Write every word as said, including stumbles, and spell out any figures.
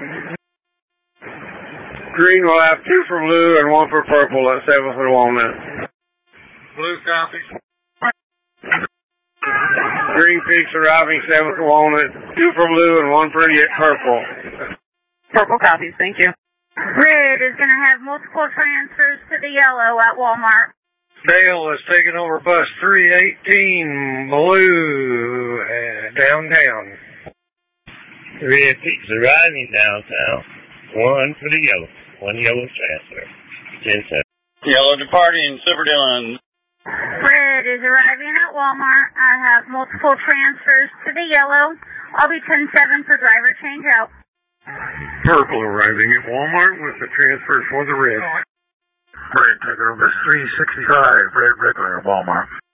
Green will have two for blue and one for purple at seventh and Walnut. Blue copy. Green Peaks arriving seventh and Walnut, two for blue and one for purple. Purple copies, thank you. Red is going to have multiple transfers to the yellow at Walmart. Dale is taking over bus three eighteen, blue, uh, downtown. Red Peaks arriving downtown, one for the yellow, one yellow transfer. ten seven. Yellow departing, Silver Dillon. Red is arriving at Walmart. I have multiple transfers to the yellow. I'll be ten seven for driver change out. Purple arriving at Walmart with the transfers for the red. Red taking over three sixty-five, red regular at Walmart.